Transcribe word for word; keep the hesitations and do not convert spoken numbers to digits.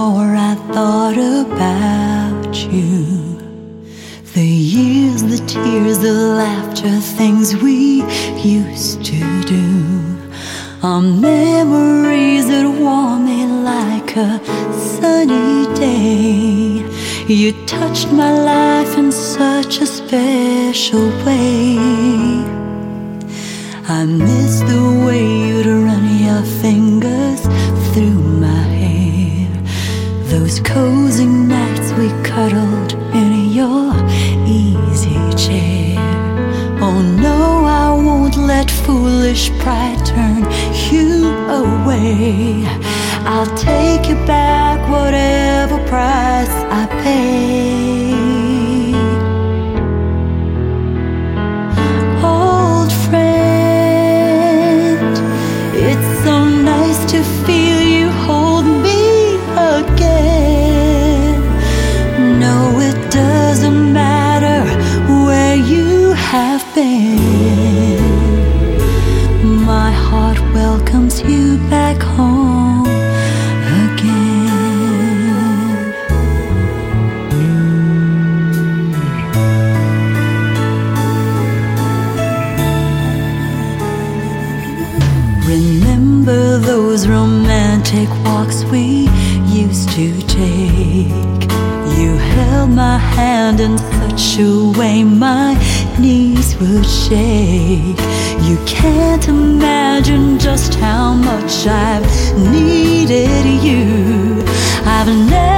more I thought about you. The years, the tears, the laughter, things we used to do are memories that warm me like a sunny day. You touched my life in such a special way. I miss the way you'd run your fingers through my hair, those cozy nights we cuddled in your easy chair. Oh no, I won't let foolish pride turn you away. I'll take you back, whatever price I pay. Old friend, it's so nice to feel you hold me again. No, it doesn't matter where you have been. My heart welcomes you back home again. Remember those romantic walks we used to take? You held my hand in such a way my knees would shake. You can't imagine just how much I've needed you. I've never